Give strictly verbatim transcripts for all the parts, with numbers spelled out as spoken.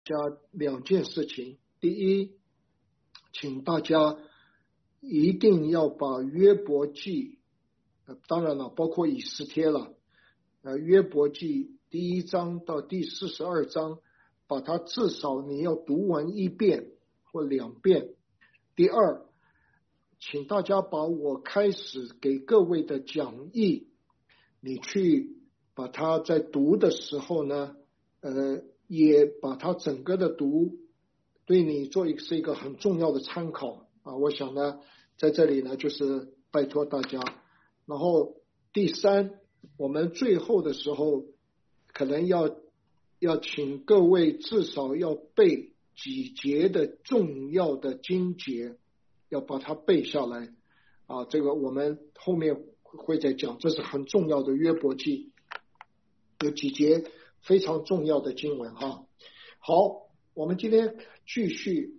加两件事情。第一，请大家一定要把约伯记，呃、当然了，包括以斯帖了，呃，约伯记第一章到第四十二章，把它至少你要读完一遍或两遍。第二，请大家把我开始给各位的讲义，你去把它在读的时候呢，呃，也把它整个的读，对你做一个是一个很重要的参考啊。我想呢，在这里呢，就是拜托大家。然后第三，我们最后的时候，可能要要请各位至少要背几节的重要的经节，要把它背下来啊。这个我们后面会再讲，这是很重要的约伯记，有几节非常重要的经文哈。好，我们今天继续。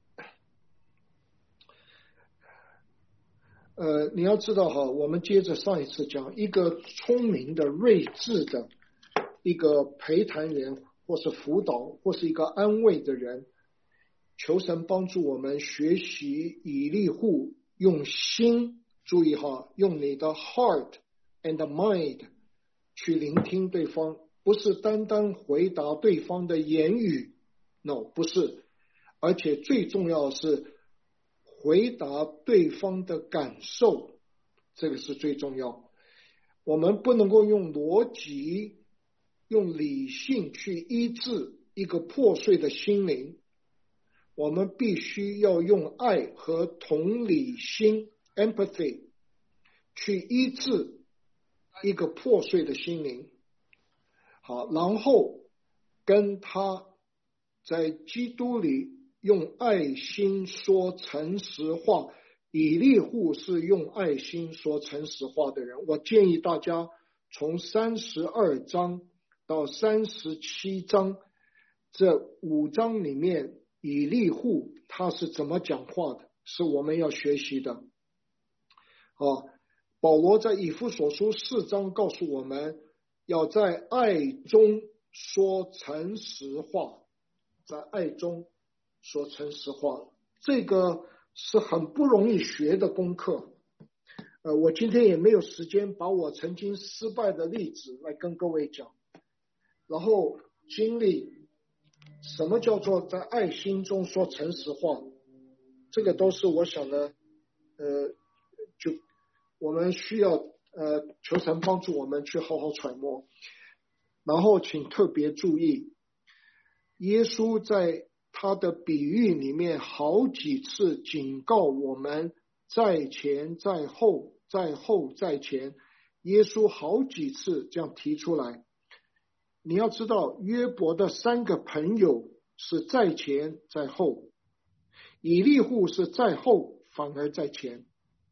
呃，你要知道哈，我们接着上一次讲，一个聪明的、睿智的一个陪谈人，或是辅导，或是一个安慰的人，求神帮助我们学习以利户用心，注意哈，用你的 heart and mind 去聆听对方，不是单单回答对方的言语 ，no， 不是，而且最重要的是回答对方的感受，这个是最重要。我们不能够用逻辑、用理性去医治一个破碎的心灵，我们必须要用爱和同理心 empathy 去医治一个破碎的心灵。好，然后跟他在基督里用爱心说诚实话。以利户是用爱心说诚实话的人，我建议大家从三十二章到三十七章这五章里面，以利户他是怎么讲话的，是我们要学习的。啊，保罗在以弗所书四章告诉我们，要在爱中说诚实话，在爱中说诚实话，这个是很不容易学的功课。呃，我今天也没有时间把我曾经失败的例子来跟各位讲，然后经历什么叫做在爱心中说诚实话，这个都是我想的，呃，就我们需要呃求神帮助我们去好好揣摩。然后请特别注意，耶稣在他的比喻里面好几次警告我们，在前在后，在后在前，耶稣好几次这样提出来。你要知道，约伯的三个朋友是在前在后，以利户是在后反而在前。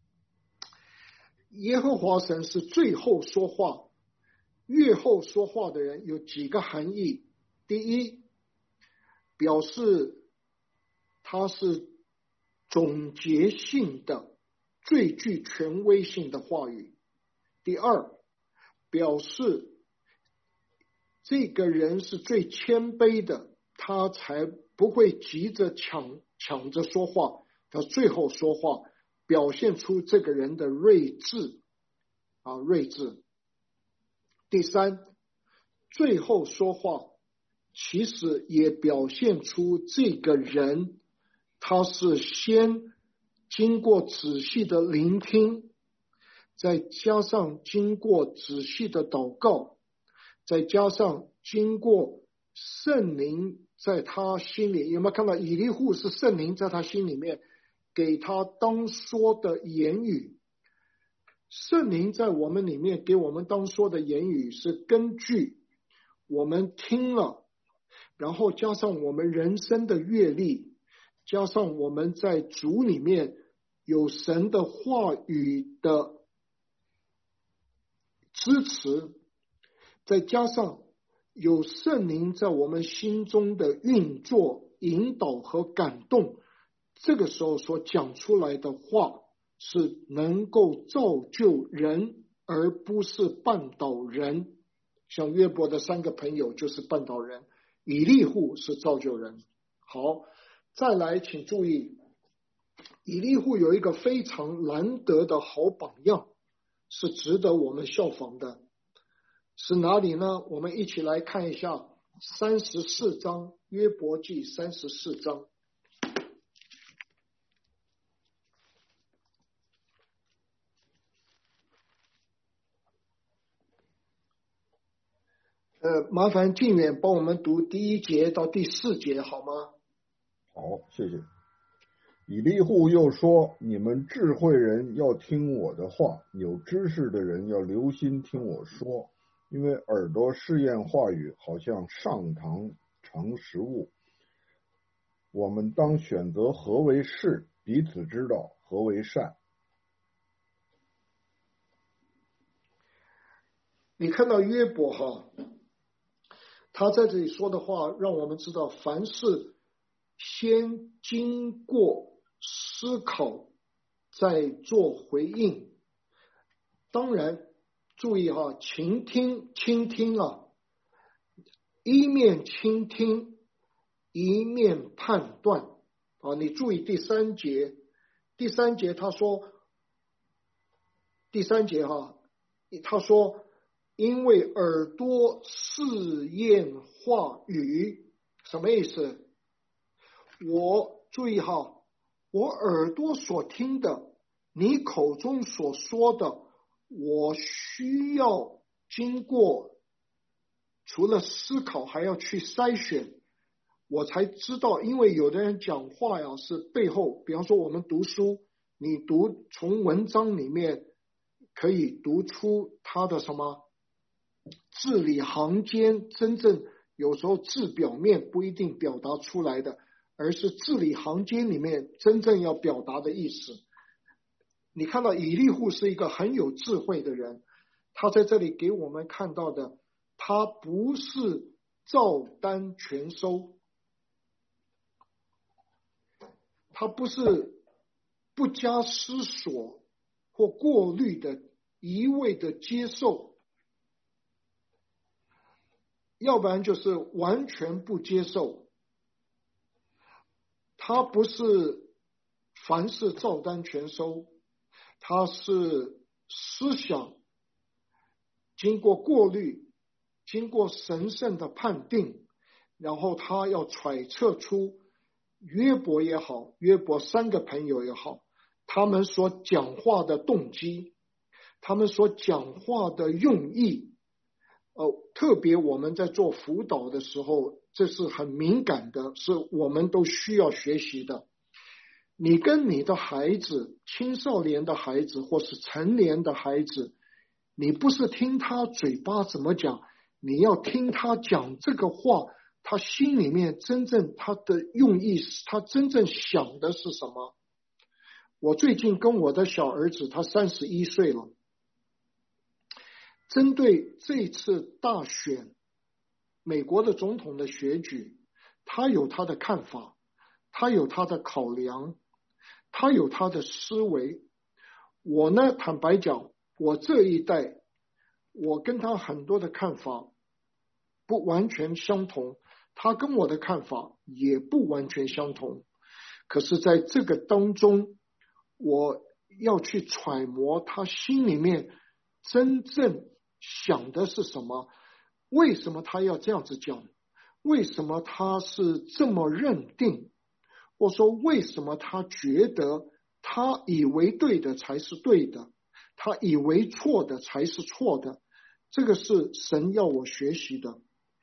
耶和华神是最后说话，越后说话的人有几个含义。第一，表示他是总结性的、最具权威性的话语。第二，表示这个人是最谦卑的，他才不会急着抢抢着说话，他最后说话，表现出这个人的睿智啊，睿智。第三，最后说话其实也表现出这个人他是先经过仔细的聆听，再加上经过仔细的祷告，再加上经过圣灵在他心里，有没有看到以利户是圣灵在他心里面给他当说的言语？圣灵在我们里面给我们当说的言语是根据我们听了，然后加上我们人生的阅历，加上我们在主里面有神的话语的支持，再加上有圣灵在我们心中的运作、引导和感动，这个时候所讲出来的话是能够造就人，而不是绊倒人。像约伯的三个朋友就是绊倒人， 以利户是造就人。好，再来请注意，以利户有一个非常难得的好榜样，是值得我们效仿的。是哪里呢？我们一起来看一下三十四章，约伯记三十四章。呃，麻烦靖远帮我们读第一节到第四节好吗？ 好，谢谢。以利户又说：你们智慧人要听我的话，有知识的人要留心听我说，因为耳朵试验话语，好像上膛尝食物。我们当选择何为是，彼此知道何为善。 你看到约伯哈，他在这里说的话，让我们知道，凡事先经过思考，再做回应。当然，注意哈，倾听，倾听啊，一面倾听，一面判断啊。你注意第三节，第三节他说，第三节哈，他说。因为耳朵试验话语，什么意思？我注意哈，我耳朵所听的，你口中所说的，我需要经过除了思考，还要去筛选，我才知道。因为有的人讲话呀，是背后，比方说我们读书，你读从文章里面可以读出他的什么？字里行间，真正有时候字表面不一定表达出来的，而是字里行间里面真正要表达的意思。你看到以利户是一个很有智慧的人，他在这里给我们看到的，他不是照单全收，他不是不加思索或过滤的一味的接受，要不然就是完全不接受。他不是凡事照单全收，他是思想经过过滤，经过神圣的判定，然后他要揣测出约伯也好，约伯三个朋友也好，他们所讲话的动机，他们所讲话的用意。哦，特别我们在做辅导的时候，这是很敏感的，是我们都需要学习的。你跟你的孩子，青少年的孩子或是成年的孩子，你不是听他嘴巴怎么讲，你要听他讲这个话，他心里面真正他的用意，他真正想的是什么。我最近跟我的小儿子，他三十一岁了，针对这次大选，美国的总统的选举，他有他的看法，他有他的考量，他有他的思维。我呢，坦白讲，我这一代，我跟他很多的看法不完全相同，他跟我的看法也不完全相同。可是在这个当中，我要去揣摩他心里面真正想的是什么，为什么他要这样子讲，为什么他是这么认定，或说为什么他觉得他以为对的才是对的，他以为错的才是错的。这个是神要我学习的。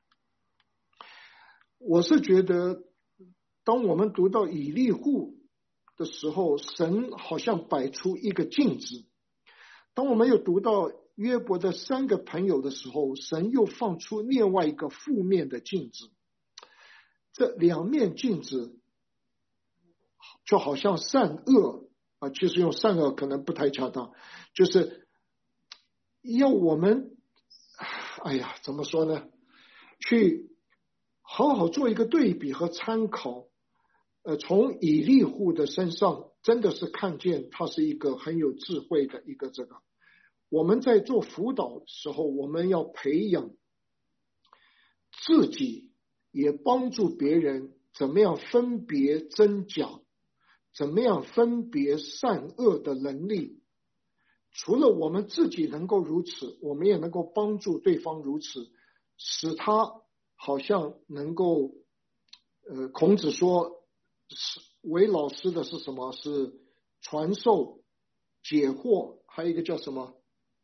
我是觉得当我们读到以利户的时候，神好像摆出一个镜子。当我们又读到约伯的三个朋友的时候，神又放出另外一个负面的镜子。这两面镜子就好像善恶啊，其实用善恶可能不太恰当，就是要我们，哎呀，怎么说呢？去好好做一个对比和参考。呃，从以利户的身上，真的是看见他是一个很有智慧的一个这个。我们在做辅导的时候，我们要培养自己也帮助别人怎么样分别真假，怎么样分别善恶的能力。除了我们自己能够如此，我们也能够帮助对方如此，使他好像能够，呃，孔子说，为老师的是什么？是传授、解惑，还有一个叫什么？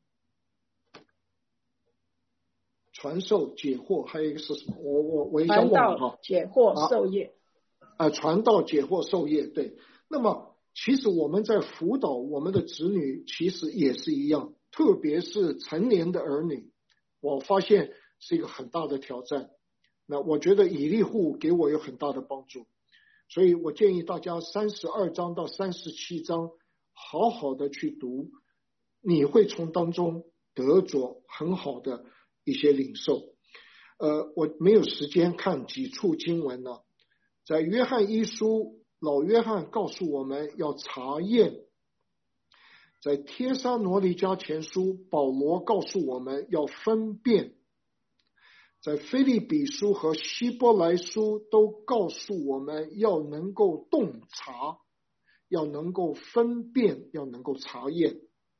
传授、解惑，还有一个是什么？我我我一下忘了哈。 解惑、授业。 啊，传道、解惑、授业，对。那么，其实我们在辅导我们的子女，其实也是一样，特别是成年的儿女，我发现是一个很大的挑战。那我觉得以利户给我有很大的帮助，所以我建议大家三十二章到三十七章好好的去读，你会从当中得着很好的一些领受。呃，我没有时间看几处经文呢，在约翰一书，老约翰告诉我们要查验；在帖撒罗尼迦前书，保罗告诉我们要分辨；在腓立比书和希伯来书都告诉我们要能够洞察，要能够分辨，要能够查验。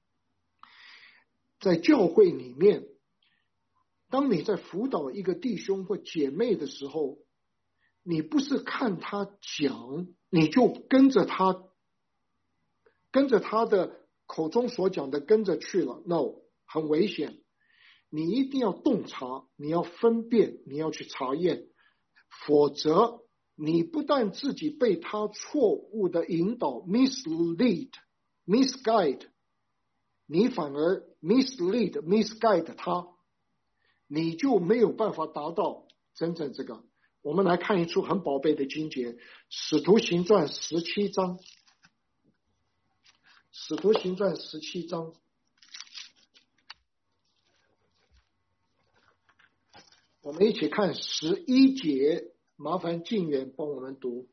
在教会里面，当你在辅导一个弟兄或姐妹的时候，你不是看他讲，你就跟着他，跟着他的口中所讲的跟着去了 ，no， 很危险。你一定要洞察，你要分辨，你要去查验，否则你不但自己被他错误的引导 mislead、misguide， 你反而 mislead、misguide 他，你就没有办法达到真正这个。我们来看一处很宝贝的经节，使徒行传十七章，使徒行传十七章，我们一起看十一节，麻烦静远帮我们读。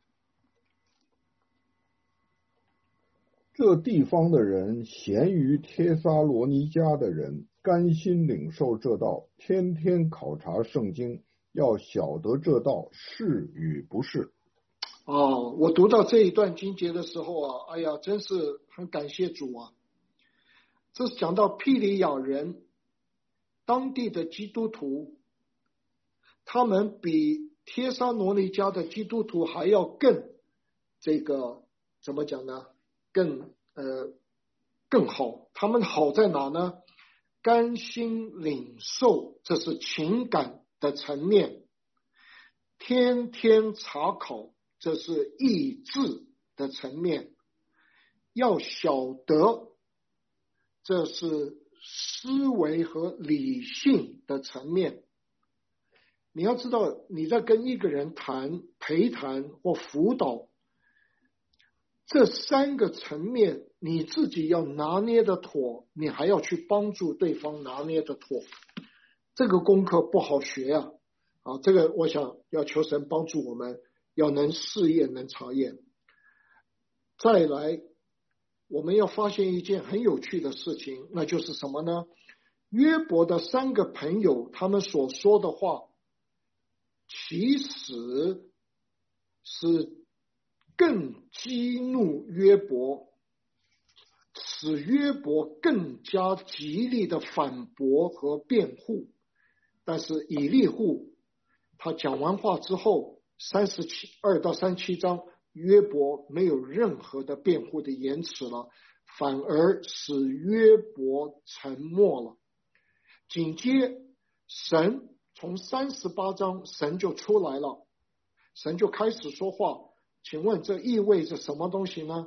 这地方的人咸于帖撒罗尼迦的人，甘心领受这道，天天考察圣经，要晓得这道是与不是。 哦，我读到这一段经节的时候啊，哎呀，真是很感谢主啊！这是讲到庇里亚人，当地的基督徒，他们比帖撒罗尼迦的基督徒还要更这个怎么讲呢？更呃更好。他们好在哪呢？甘心领受，这是情感的层面；天天查考，这是意志的层面；要晓得，这是思维和理性的层面。你要知道，你在跟一个人谈、陪谈或辅导，这三个层面你自己要拿捏的妥，你还要去帮助对方拿捏的妥，这个功课不好学呀、啊！啊，这个我想要求神帮助我们，要能试验，能查验。再来，我们要发现一件很有趣的事情，那就是什么呢？约伯的三个朋友，他们所说的话，其实是更激怒约伯，使约伯更加极力的反驳和辩护。但是以利户他讲完话之后，三十七二到三七章，约伯没有任何的辩护的言辞了，反而使约伯沉默了。紧接神从三十八章，神就出来了，神就开始说话。请问这意味着什么东西呢？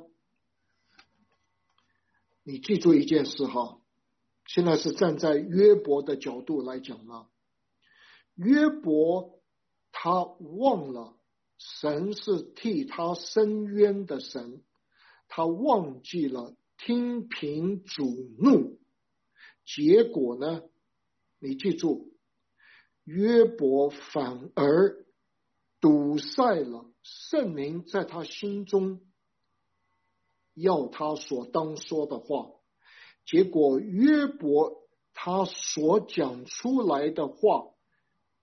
你记住一件事哈，现在是站在约伯的角度来讲了。约伯他忘了神是替他伸冤的神，他忘记了听凭主怒，结果呢，你记住，约伯反而堵塞了圣灵在他心中要他所当说的话，结果约伯他所讲出来的话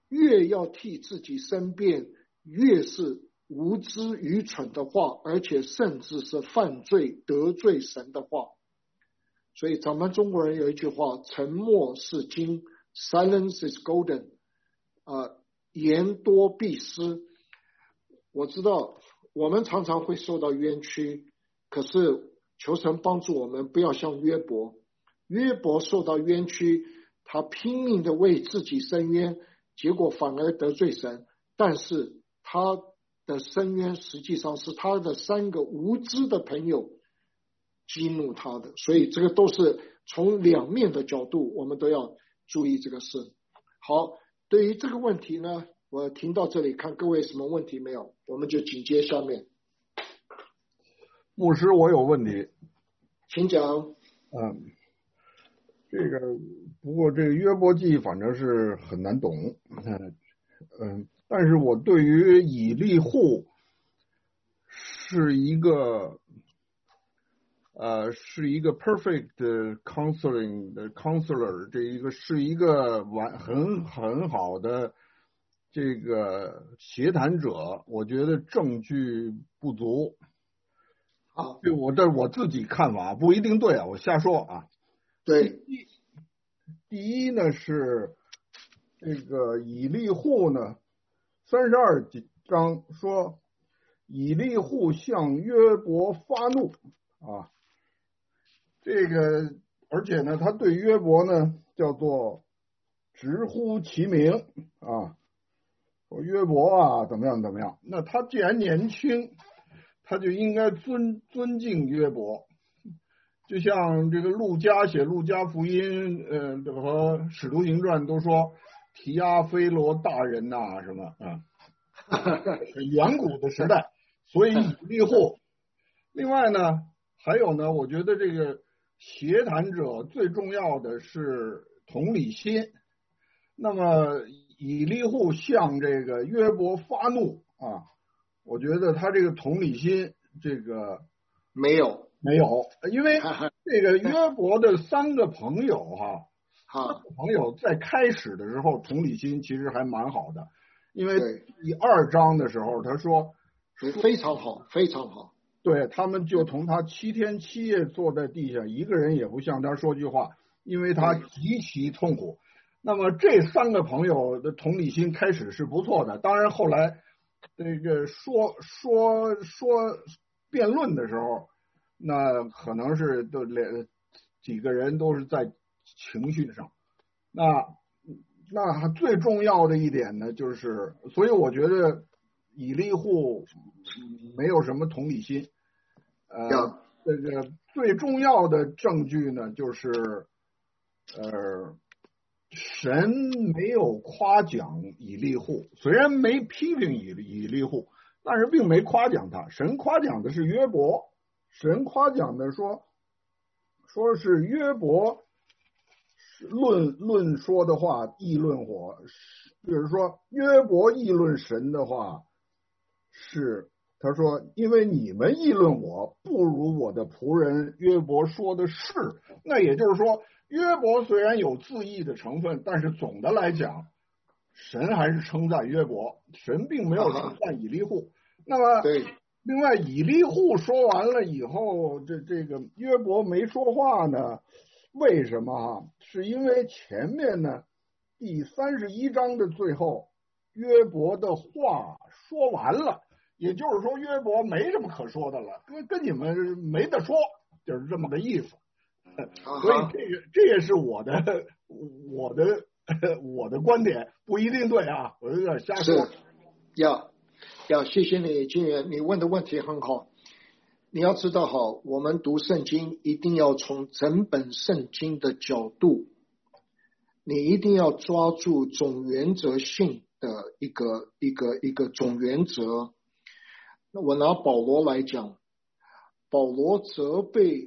越要替自己申辩，越是无知愚蠢的话，而且甚至是犯罪得罪神的话。所以咱们中国人有一句话，沉默是金 Silence is golden， 呃，言多必失。我知道我们常常会受到冤屈，可是求神帮助我们不要像约伯。约伯受到冤屈，他拼命的为自己伸冤，结果反而得罪神，但是他的伸冤实际上是他的三个无知的朋友激怒他的，所以这个都是从两面的角度我们都要注意这个事。好，对于这个问题呢，我停到这里，看各位什么问题没有，我们就紧接下面。 牧师，我有问题， 请讲。 嗯，这个不过这个约伯记反正是很难懂，嗯嗯，但是我对于以利户是一个呃是一个 perfect counseling 的 counselor， 这一个是一个完很很好的这个协谈者，我觉得证据不足。 好， 对，我这我自己看法不一定对啊，我瞎说啊。 对， 第一呢是这个以利户呢，三十二章说以利户向约伯发怒啊，这个而且呢他对约伯呢叫做直呼其名啊，说约伯啊怎么样怎么样，那他既然年轻，他就应该尊尊敬约伯，就像这个路加写路加福音，呃和使徒行传都说提阿非罗大人呐、啊、什么啊，远古的时代，所以以利户。另外呢，还有呢，我觉得这个协谈者最重要的是同理心。那么以利户向这个约伯发怒啊，我觉得他这个同理心这个没有没有，因为这个约伯的三个朋友哈，三个朋友在开始的时候同理心其实还蛮好的，因为第二章的时候他说非常好，非常好， 对，他们就同他七天七夜坐在地下，一个人也不向他说句话，因为他极其痛苦。那么这三个朋友的同理心开始是不错的，当然后来这个说说说辩论的时候，那可能是都两几个人都是在情绪上。那那最重要的一点呢，就是所以我觉得以利户没有什么同理心。呃，这个最重要的证据呢，就是呃。神没有夸奖以利户，虽然没批评以以利户，但是并没夸奖他。神夸奖的是约伯，神夸奖的说，说是约伯论论说的话议论我，比如说约伯议论神的话是，他说因为你们议论我不如我的仆人约伯说的是，那也就是说。约伯虽然有自义的成分，但是总的来讲，神还是称赞约伯，神并没有称赞以利户。那么， 对， 另外以利户说完了以后，这这个约伯没说话呢？为什么啊？是因为前面呢，第三十一章的最后，约伯的话说完了，也就是说约伯没什么可说的了，跟跟你们没得说，就是这么个意思。所以这个这也是我的我的我的观点，不一定对啊，我有点瞎说。 要要谢谢你，金源，你问的问题很好。你要知道哈，我们读圣经一定要从整本圣经的角度，你一定要抓住总原则性的一个一个一个总原则。那我拿保罗来讲，保罗责备。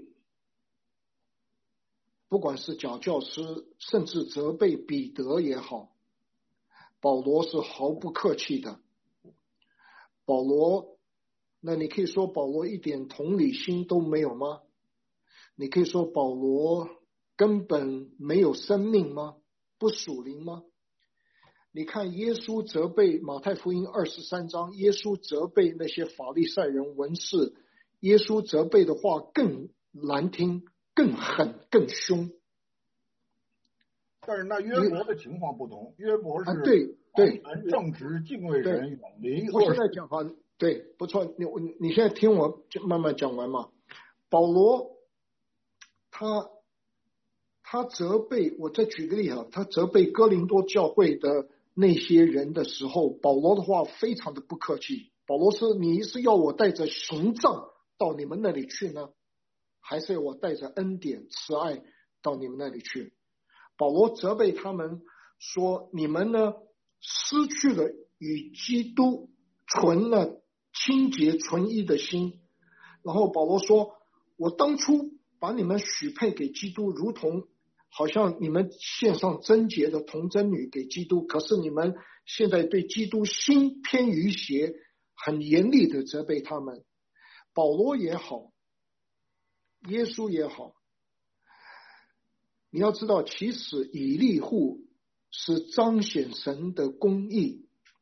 不管是假教师，甚至责备彼得也好，保罗是毫不客气的。保罗，那你可以说保罗一点同理心都没有吗？你可以说保罗根本没有生命吗？不属灵吗？ 你看耶稣责备马太福音二十三章，耶稣责备那些法利赛人文士，耶稣责备的话更难听、更狠、更凶。 但是那约伯的情况不同，约伯是、 啊、对对正直、敬畏神、远离我现在讲话对，不错，你你现在听我慢慢讲完嘛。保罗他他责备，我再举个例啊，他责备哥林多教会的那些人的时候，保罗的话非常的不客气。保罗说：“你是要我带着刑杖到你们那里去呢，还是要我带着恩典、慈爱到你们那里去？”保罗责备他们说：“你们呢，失去了与基督纯了清洁纯一的心。”然后保罗说：“我当初把你们许配给基督，如同好像你们献上贞洁的童贞女给基督，可是你们现在对基督心偏于邪，很严厉的责备他们。”保罗也好，耶稣也好，你要知道，其实以利户是彰显神的公义。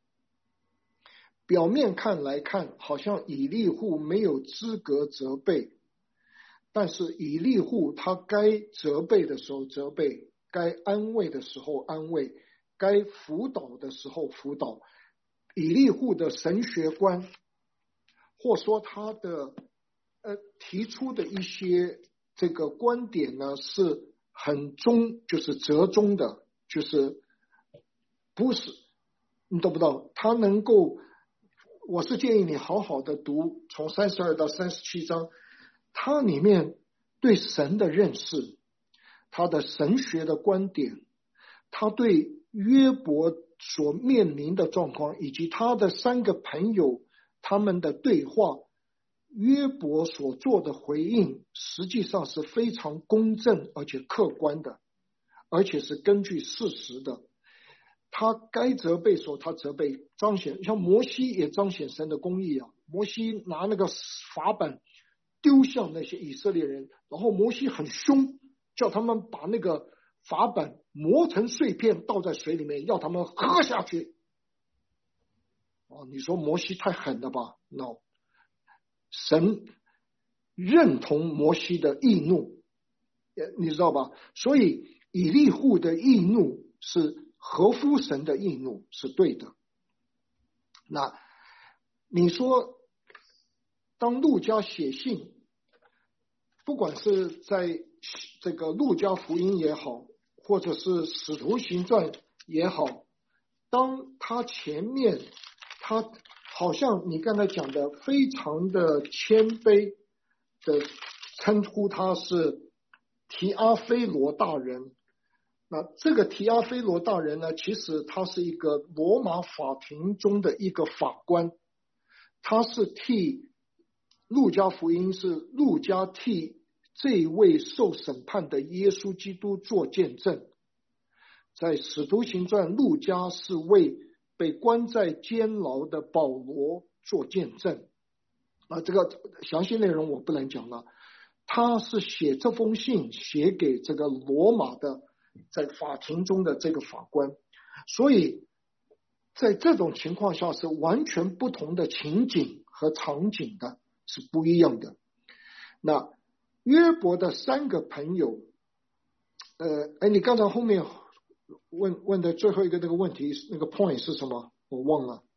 表面看来看，好像以利户没有资格责备，但是以利户他该责备的时候责备，该安慰的时候安慰，该辅导的时候辅导。以利户的神学观，或说他的呃提出的一些这个观点呢，是很中，就是折中的，就是不是，你懂不懂？他能够，我是建议你好好的读从三十二到三十七章，它里面对神的认识，他的神学的观点，他对约伯所面临的状况，以及他的三个朋友他们的对话，约伯所做的回应实际上是非常公正而且客观的，而且是根据事实的。他该责备时候他责备，彰显，像摩西也彰显神的公义啊。摩西拿那个法本丢向那些以色列人，然后摩西很凶，叫他们把那个法本磨成碎片倒在水里面，要他们喝下去。哦，你说摩西太狠了吧 ？No， 神认同摩西的易怒，你知道吧？所以以利户的易怒是合乎神的易怒，是对的。那你说，当路加写信，不管是在这个路加福音也好，或者是使徒行传也好，当他前面他好像你刚才讲的非常的谦卑的称呼他是提阿非罗大人，那这个提阿非罗大人呢，其实他是一个罗马法庭中的一个法官，他是替路加福音是路加替这位受审判的耶稣基督做见证，在使徒行传路加是为被关在监牢的保罗做见证啊，这个详细内容我不能讲了。他是写这封信写给这个罗马的在法庭中的这个法官，所以在这种情况下是完全不同的情景和场景的，是不一样的。那约伯的三个朋友，呃，哎，你刚才后面问问的最后一个那个问题，那个 point 是什么？我忘了。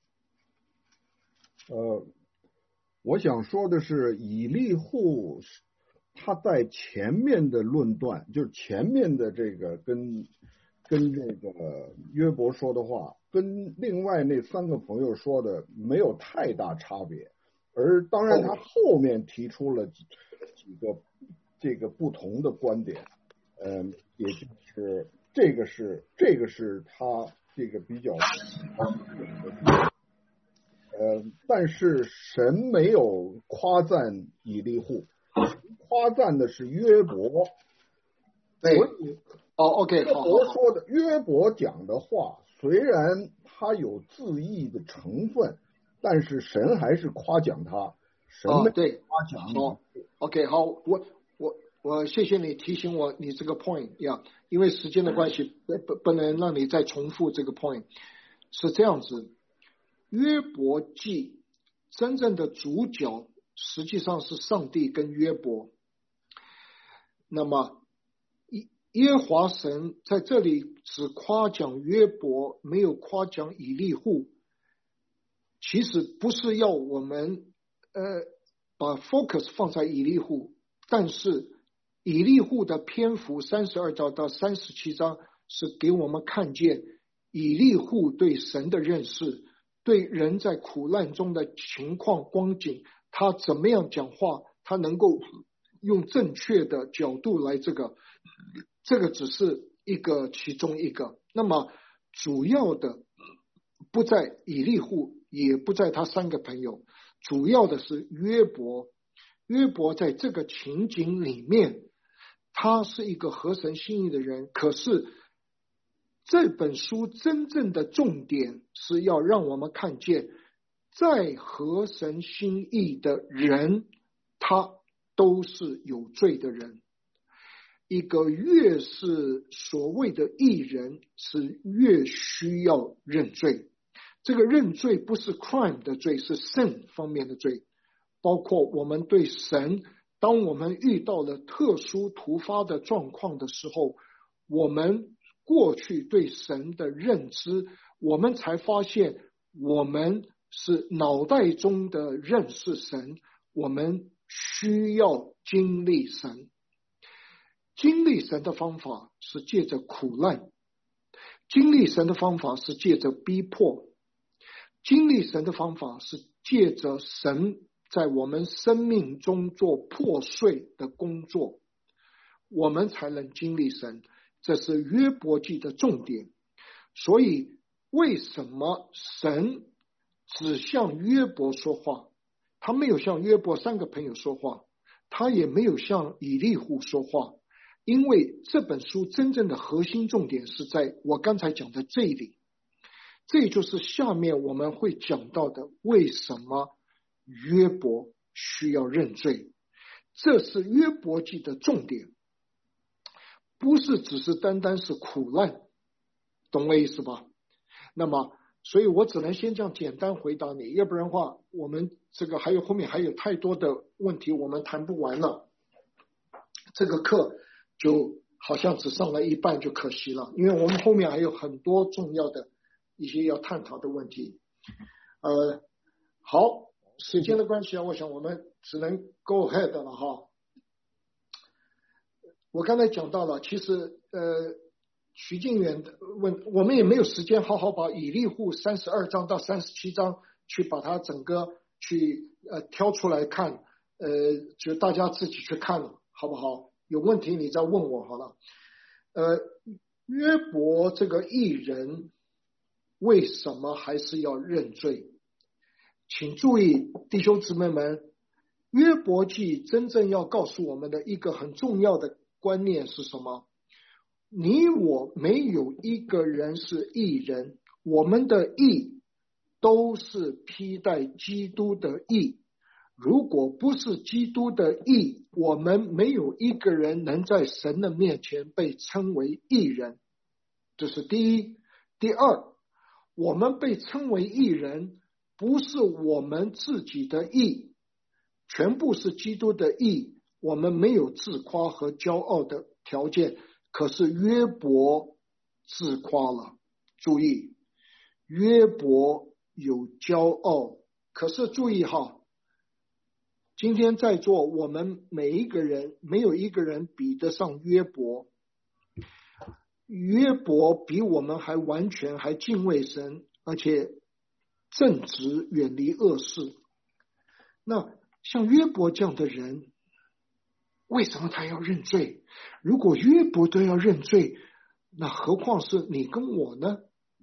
呃，我想说的是，以利户他在前面的论断，就是前面的这个跟跟这个约伯说的话，跟另外那三个朋友说的没有太大差别，而当然他后面提出了几几个这个不同的观点，嗯，也就是这个是这个是他这个比较呃，但是神没有夸赞以利户，夸赞的是约伯。 对， 所以哦 ，OK， 约伯说的，约伯讲的话，虽然他有自义的成分，但是神还是夸奖他，神没哦，对， 夸奖你。 好 ，OK， 好，我我我谢谢你提醒我你这个 point 呀，因为时间的关系，不不不能让你再重复这个 point。是这样子，约伯记真正的主角实际上是上帝跟约伯。那么耶和华神在这里只夸奖约伯，没有夸奖以利户。其实不是要我们呃把 focus 放在以利户，但是以利户的篇幅三十二章到三十七章是给我们看见以利户对神的认识，对人在苦难中的情况光景，他怎么样讲话，他能够用正确的角度来这个，这个只是一个其中一个。那么主要的不在以利户，也不在他三个朋友，主要的是约伯。约伯在这个情景里面，他是一个合神心意的人，可是这本书真正的重点是要让我们看见，在合神心意的人，他都是有罪的人。一个越是所谓的义人，是越需要认罪。这个认罪不是 crime 的罪，是 sin 方面的罪，包括我们对神，当我们遇到了特殊突发的状况的时候，我们过去对神的认知，我们才发现我们是脑袋中的认识神，我们需要经历神。经历神的方法是借着苦难，经历神的方法是借着逼迫，经历神的方法是借着神在我们生命中做破碎的工作，我们才能经历神。这是约伯记的重点。所以为什么神只向约伯说话，他没有向约伯三个朋友说话，他也没有向以利户说话？因为这本书真正的核心重点是在我刚才讲的这里，这就是下面我们会讲到的，为什么约伯需要认罪。这是约伯记的重点，不是只是单单是苦难，懂我意思吧？那么所以我只能先这样简单回答你，要不然的话我们这个还有后面还有太多的问题我们谈不完了，这个课就好像只上了一半就可惜了，因为我们后面还有很多重要的一些要探讨的问题。呃，好，时间的关系啊，我想我们只能 go ahead 了哈。我刚才讲到了，其实呃，徐静远问，我们也没有时间好好把以利户三十二章到三十七章去把它整个去呃挑出来看，呃，就大家自己去看了，好不好？有问题你再问我好了。呃，约伯这个义人为什么还是要认罪？请注意，弟兄姊妹们，约伯记真正要告诉我们的一个很重要的观念是什么？你我没有一个人是义人，我们的义都是披戴基督的义。如果不是基督的义，我们没有一个人能在神的面前被称为义人。这是第一。第二，我们被称为义人，不是我们自己的义，全部是基督的义，我们没有自夸和骄傲的条件。可是约伯自夸了，注意，约伯有骄傲。可是注意哈，今天在座我们每一个人，没有一个人比得上约伯。约伯比我们还完全，还敬畏神，而且正直，远离恶事。那像约伯这样的人，为什么他要认罪？如果约伯都要认罪，那何况是你跟我呢？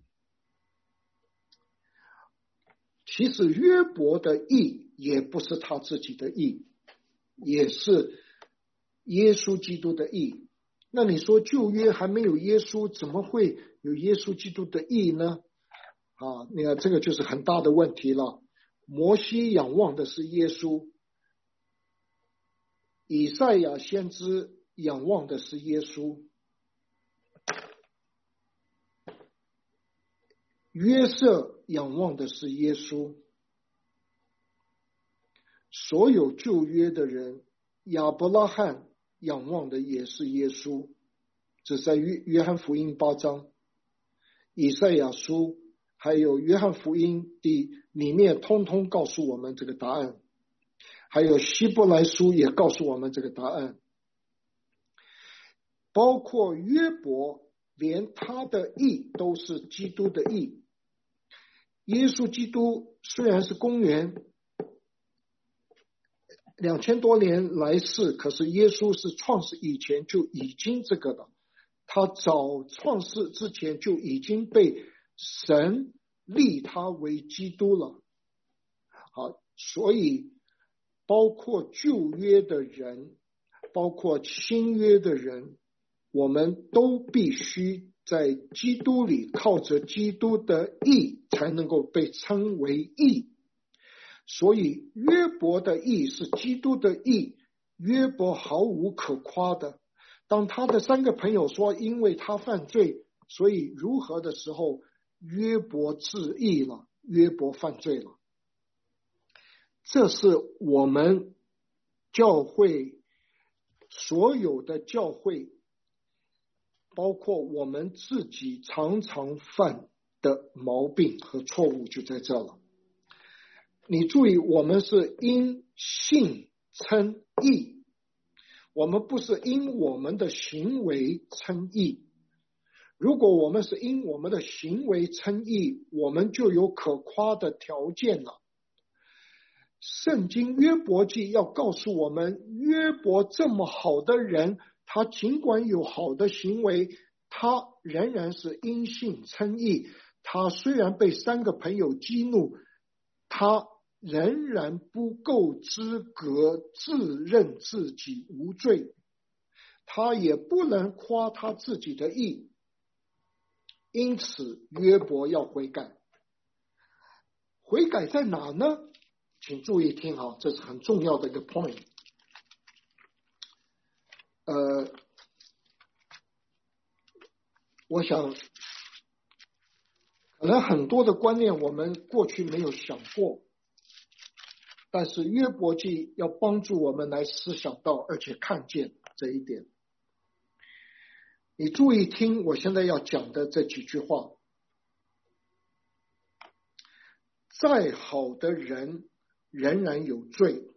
其实约伯的义也不是他自己的义，也是耶稣基督的义。那你说旧约还没有耶稣，怎么会有耶稣基督的义呢？啊，你看这个就是很大的问题了。摩西仰望的是耶稣， 以赛亚先知仰望的是耶稣，约瑟仰望的是耶稣，所有旧约的人，亚伯拉罕仰望的也是耶稣。这在约约翰福音八章，以赛亚书还有约翰福音的里面通通告诉我们这个答案，还有希伯来书也告诉我们这个答案，包括约伯连他的义都是基督的义。耶稣基督虽然是公元两千多年来世，可是耶稣是创世以前就已经这个了，他早创世之前就已经被神立他为基督了。好，所以包括旧约的人，包括新约的人，我们都必须在基督里靠着基督的义才能够被称为义。所以约伯的义是基督的义，约伯毫无可夸的。当他的三个朋友说因为他犯罪所以如何的时候，约伯自义了，约伯犯罪了。这是我们教会所有的教会，包括我们自己常常犯的毛病和错误就在这了。你注意，我们是因信称义，我们不是因我们的行为称义。如果我们是因我们的行为称义，我们就有可夸的条件了。圣经约伯记要告诉我们，约伯这么好的人，他尽管有好的行为，他仍然是因信称义。他虽然被三个朋友激怒，他仍然不够资格自认自己无罪，他也不能夸他自己的义。因此约伯要悔改。悔改在哪呢？请注意听好，这是很重要的一个 point。 呃，我想可能很多的观念我们过去没有想过，但是约伯记要帮助我们来思想到而且看见这一点。你注意听我现在要讲的这几句话。再好的人仍然有罪，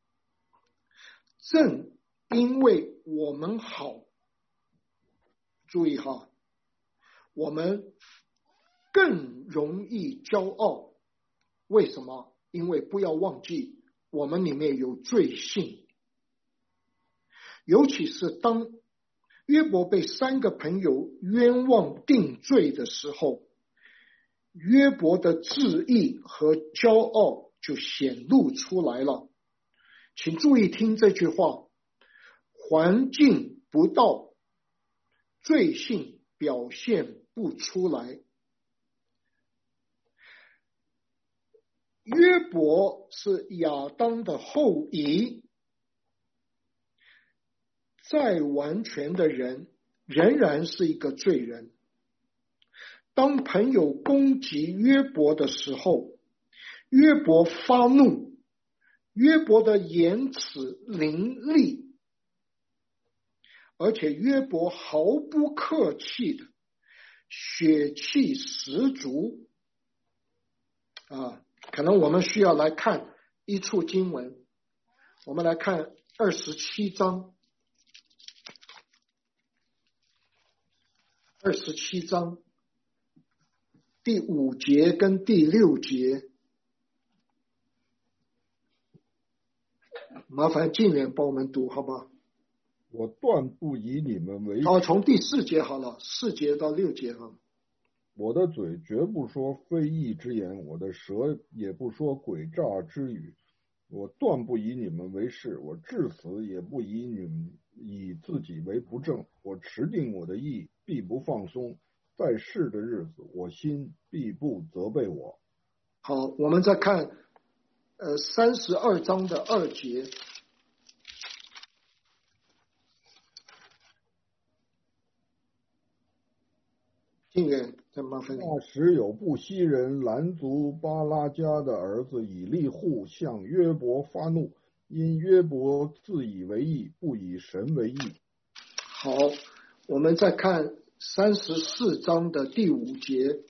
正因为我们好，注意哈，我们更容易骄傲。为什么？因为不要忘记我们里面有罪性。尤其是当约伯被三个朋友冤枉定罪的时候，约伯的自义和骄傲就显露出来了。请注意听这句话，环境不到，罪性表现不出来。约伯是亚当的后裔，再完全的人仍然是一个罪人。当朋友攻击约伯的时候，约伯发怒，约伯的言辞凌厉，而且约伯毫不客气的，血气十足啊！可能我们需要来看一处经文，我们来看二十七章，二十七章第五节跟第六节，麻烦静远帮我们读好吧？ 我断不以你们为好，从第四节好了，四节到六节哈。 我的嘴绝不说非义之言，我的舌也不说诡诈之语。我断不以你们为是，我至死也不以你们以自己为不正。我持定我的意，必不放松。在世的日子，我心必不责备我。 好，我们再看呃三十二章的二节。 再麻烦你。 那时有布西人兰族巴拉迦的儿子以利户向约伯发怒，因约伯自以为义，不以神为义。 好，我们再看三十四章的第五节。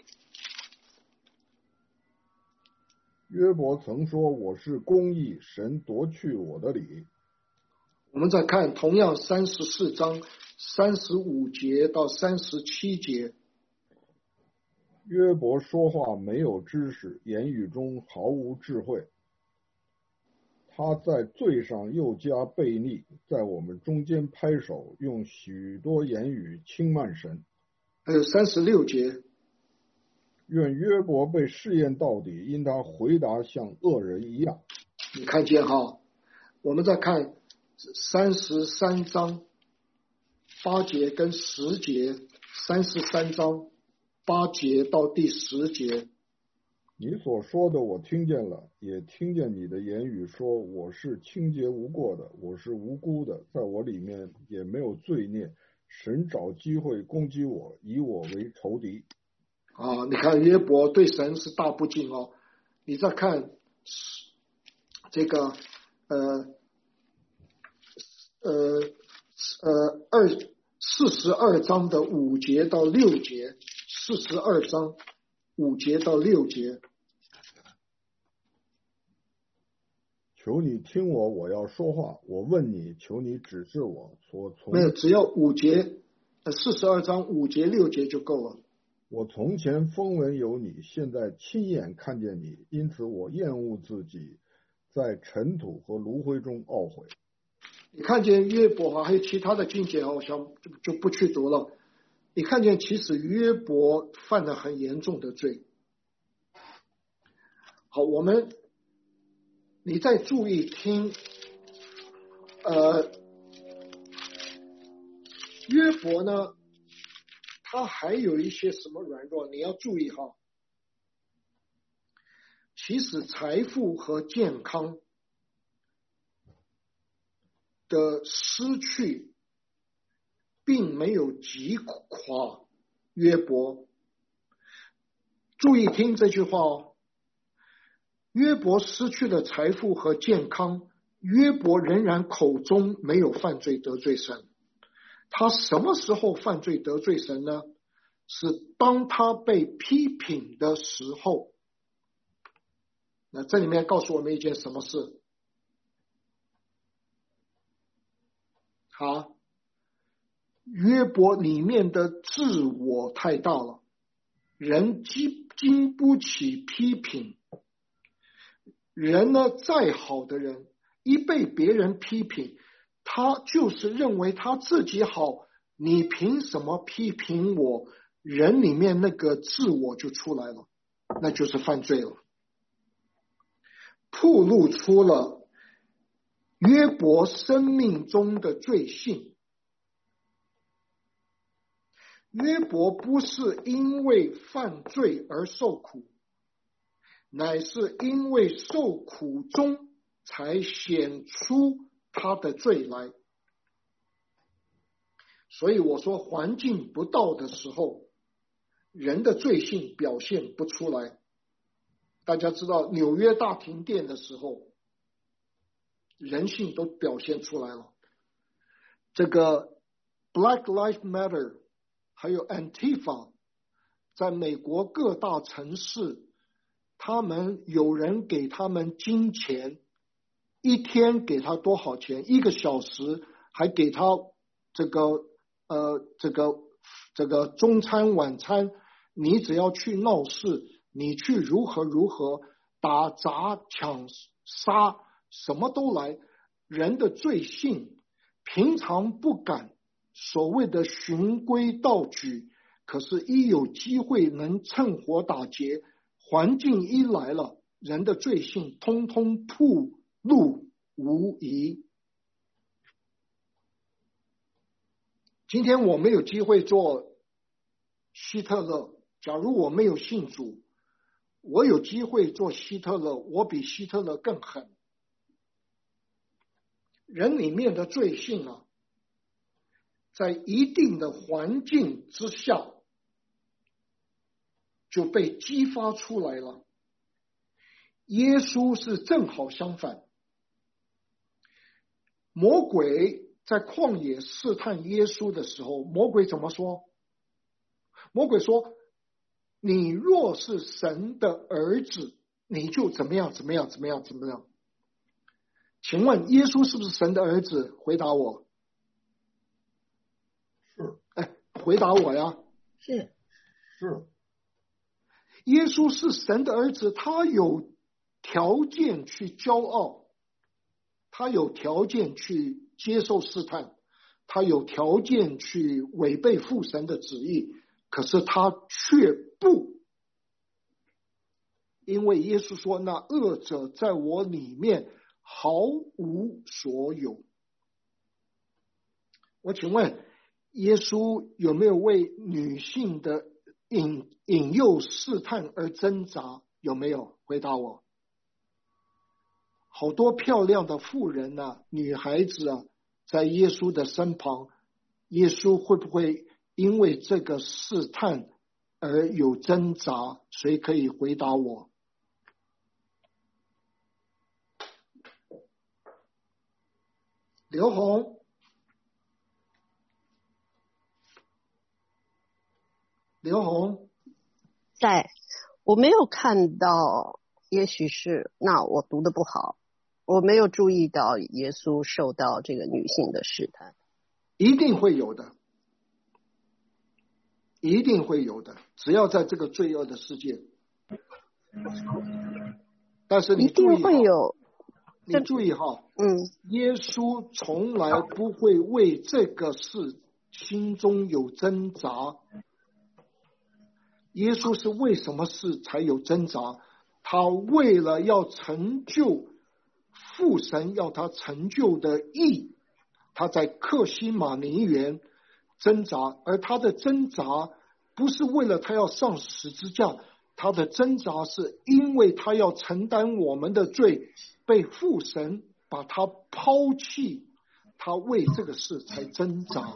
约伯曾说：“我是公义，神夺去我的理。” 我们再看同样三十四章三十五节到三十七节。 约伯说话没有知识，言语中毫无智慧。他在罪上又加悖逆，在我们中间拍手，用许多言语轻慢神。 还有三十六节。 愿约伯被试验到底，因他回答像恶人一样。 你看见哈？我们再看三十三章八节跟十节，三十三章八节到第十节。 你所说的我听见了，也听见你的言语说，我是清洁无过的，我是无辜的，在我里面也没有罪孽。神找机会攻击我，以我为仇敌。 啊，你看约伯对神是大不敬哦。你再看这个呃呃呃二四十二章的五节到六节，四十二章五节到六节。 求你听我，我要说话。我问你，求你指示我。我从没有，只要五节，呃，四十二章五节六节就够了。 我从前风闻有你，现在亲眼看见你，因此我厌恶自己，在尘土和炉灰中懊悔。 你看见约伯啊，还有其他的经节啊，我想就不去读了。你看见其实约伯犯了很严重的罪。好，我们你再注意听，呃，约伯呢，他还有一些什么软弱，你要注意哈。其实财富和健康的失去，并没有击垮约伯。注意听这句话哦。约伯失去了财富和健康，约伯仍然口中没有犯罪得罪神。他什么时候犯罪得罪神呢？是当他被批评的时候。那这里面告诉我们一件什么事？啊，约伯里面的自我太大了，人经经不起批评。人呢，再好的人，一被别人批评，他就是认为他自己好，你凭什么批评我？人里面那个自我就出来了，那就是犯罪了，暴露出了约伯生命中的罪性。约伯不是因为犯罪而受苦，乃是因为受苦中才显出他的罪来。所以我说，环境不到的时候，人的罪性表现不出来。大家知道纽约大停电的时候，人性都表现出来了。这个 Black Lives Matter 还有 Antifa 在美国各大城市，他们有人给他们金钱，一天给他多少钱，一个小时还给他这个呃这个这个中餐晚餐，你只要去闹事，你去如何如何打砸抢杀，什么都来。人的罪性平常不敢所谓的循规蹈矩，可是一有机会能趁火打劫，环境一来了，人的罪性通通暴露无遗。今天我没有机会做希特勒，假如我没有信主，我有机会做希特勒，我比希特勒更狠。人里面的罪性啊，在一定的环境之下， 就被激发出来了。耶稣是正好相反，魔鬼在旷野试探耶稣的时候，魔鬼怎么说？魔鬼说，你若是神的儿子，你就怎么样怎么样怎么样怎么样。请问耶稣是不是神的儿子？回答我。 是。 哎，回答我呀。 是。 是。 耶稣是神的儿子，他有条件去骄傲，他有条件去接受试探，他有条件去违背父神的旨意，可是他却不，因为耶稣说，那恶者在我里面毫无所有。我请问耶稣有没有为女性的引引诱试探而挣扎？有没有？回答我。好多漂亮的妇人啊，女孩子啊，在耶稣的身旁，耶稣会不会因为这个试探而有挣扎？谁可以回答我？刘红，刘红， 在，我没有看到，也许是那我读的不好，我没有注意到耶稣受到这个女性的试探。 一定会有的，一定会有的，只要在这个罪恶的世界。但是你注意， 一定会有。 你注意哈， 嗯， 耶稣从来不会为这个事心中有挣扎。耶稣是为什么事才有挣扎？他为了要成就父神要他成就的义，他在客西马尼园挣扎，而他的挣扎不是为了他要上十字架，他的挣扎是因为他要承担我们的罪，被父神把他抛弃，他为这个事才挣扎。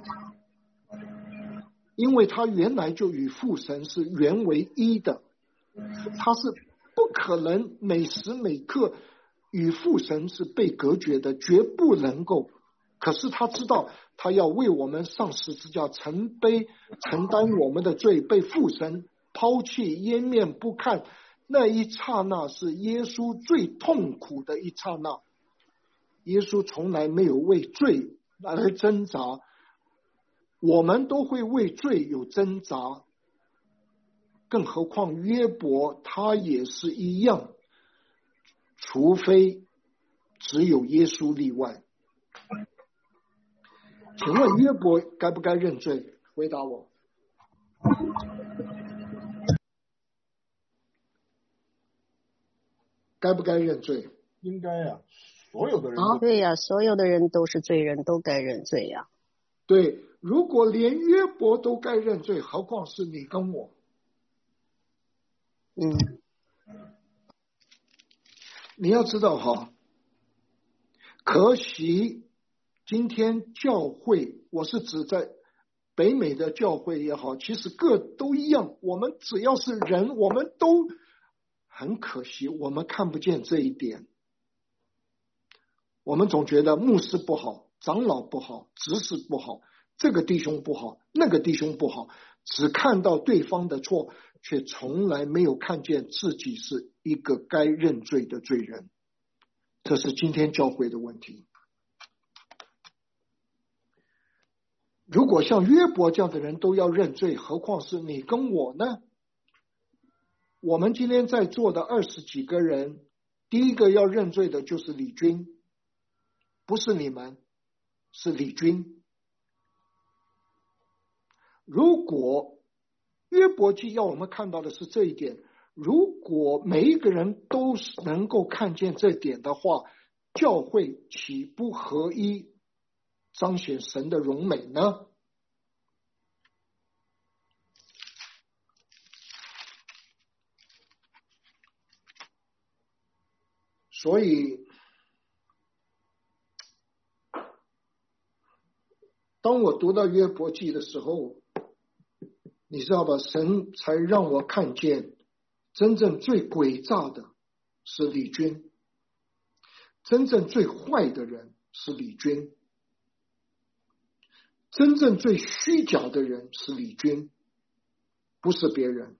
因为他原来就与父神是原为一的，他是不可能每时每刻与父神是被隔绝的，绝不能够。可是他知道他要为我们上十字架，承背承担我们的罪，被父神抛弃湮灭不看，那一刹那是耶稣最痛苦的一刹那。耶稣从来没有为罪而挣扎，我们都会为罪有挣扎，更何况约伯他也是一样，除非只有耶稣例外。请问约伯该不该认罪？回答我。该不该认罪？ 应该呀、啊，所有的人都、 啊、对呀、啊，所有的人都是罪人，都该认罪呀、啊。 对，如果连约伯都该认罪，何况是你跟我？ 嗯， 你要知道哈，可惜今天教会，我是指在北美的教会也好，其实各都一样，我们只要是人，我们都很可惜，我们看不见这一点。我们总觉得牧师不好，长老不好，执事不好，这个弟兄不好，那个弟兄不好，只看到对方的错，却从来没有看见自己是一个该认罪的罪人。这是今天教会的问题。如果像约伯这样的人都要认罪，何况是你跟我呢？我们今天在座的二十几个人，第一个要认罪的就是李军，不是你们，是李军。如果约伯记要我们看到的是这一点，如果每一个人都能够看见这点的话，教会岂不合一，彰显神的荣美呢？所以当我读到约伯记的时候， 你知道吧？神才让我看见，真正最诡诈的是李军，真正最坏的人是李军，真正最虚假的人是李军，不是别人。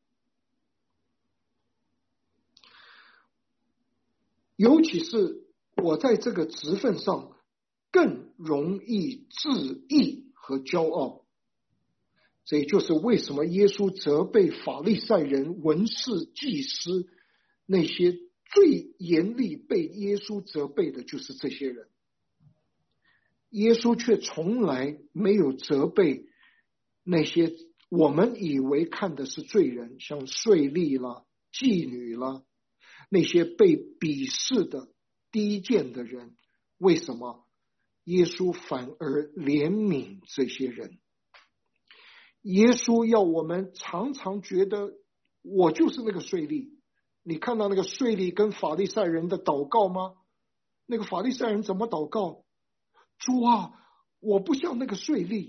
尤其是我在这个职分上更容易自义和骄傲，这也就是为什么耶稣责备法利赛人、文士、祭司，那些最严厉被耶稣责备的就是这些人。耶稣却从来没有责备那些我们以为看的是罪人，像税吏啦、妓女啦，那些被鄙视的低贱的人。为什么耶稣反而怜悯这些人？耶稣要我们常常觉得我就是那个税吏。你看到那个税吏跟法利赛人的祷告吗？那个法利赛人怎么祷告？主啊，我不像那个税吏，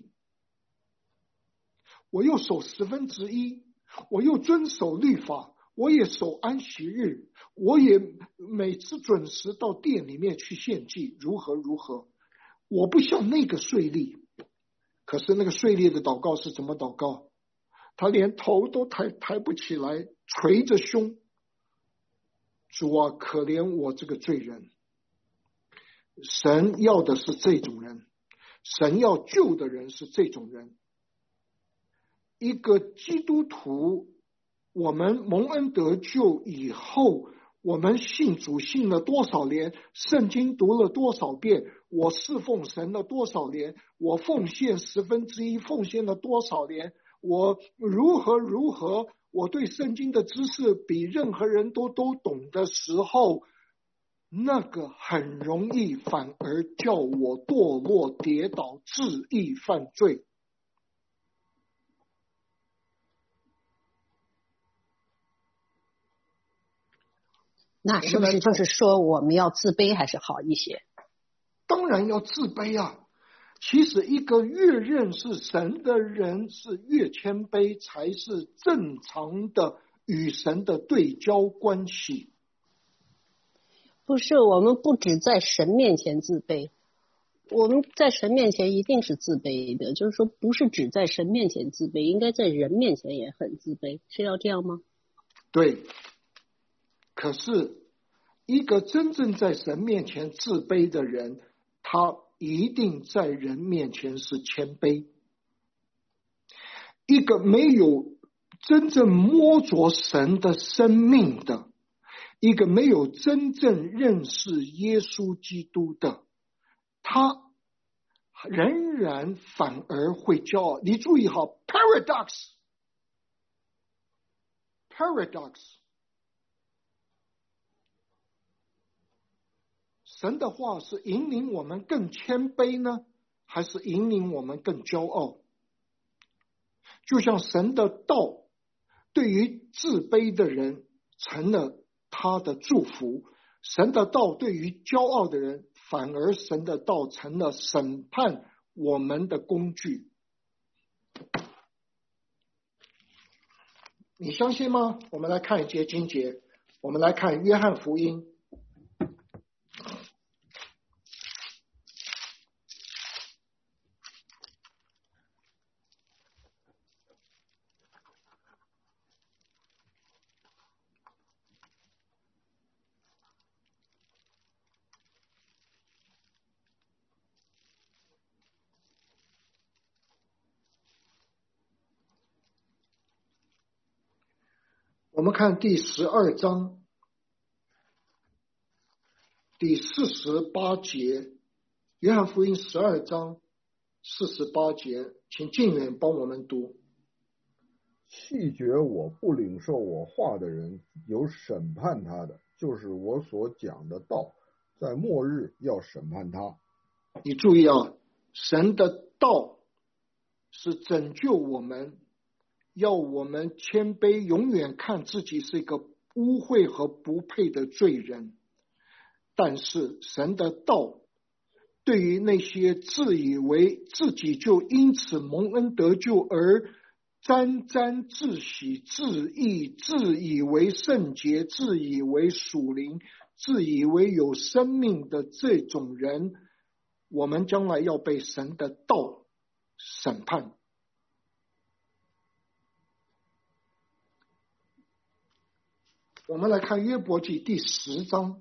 我又守十分之一，我又遵守律法，我也守安息日，我也每次准时到店里面去献祭，如何如何。我不像那个税吏。可是那个税吏的祷告是怎么祷告？他连头都抬抬不起来，捶着胸，主啊，可怜我这个罪人。神要的是这种人，神要救的人是这种人。一个基督徒，我们蒙恩得救以后，我们信主信了多少年，圣经读了多少遍，我侍奉神了多少年，我奉献十分之一奉献了多少年，我如何如何，我对圣经的知识比任何人都都懂的时候，那个很容易反而叫我堕落跌倒，自意犯罪。 那是不是就是说我们要自卑还是好一些？ 当然要自卑啊！其实一个越认识神的人是越谦卑，才是正常的与神的对交关系。 不是，我们不只在神面前自卑，我们在神面前一定是自卑的，就是说不是只在神面前自卑，应该在人面前也很自卑，是要这样吗？ 对。可是一个真正在神面前自卑的人，他一定在人面前是谦卑。一个没有真正摸着神的生命的，一个没有真正认识耶稣基督的，他仍然反而会骄傲。你注意好 paradox paradox，神的话是引领我们更谦卑呢，还是引领我们更骄傲？就像神的道对于自卑的人成了他的祝福，神的道对于骄傲的人，反而神的道成了审判我们的工具。你相信吗？我们来看一节经节，我们来看约翰福音我们看第十二章第四十八节，约翰福音十二章四十八节，请静远帮我们读。 弃绝我不领受我话的人，有审判他的，就是我所讲的道，在末日要审判他。 你注意啊，神的道是拯救我们，要我们谦卑，永远看自己是一个污秽和不配的罪人。但是神的道对于那些自以为自己就因此蒙恩得救而沾沾自喜、自义、自以为圣洁、自以为属灵、自以为有生命的这种人，我们将来要被神的道审判。我们来看约伯记第十章，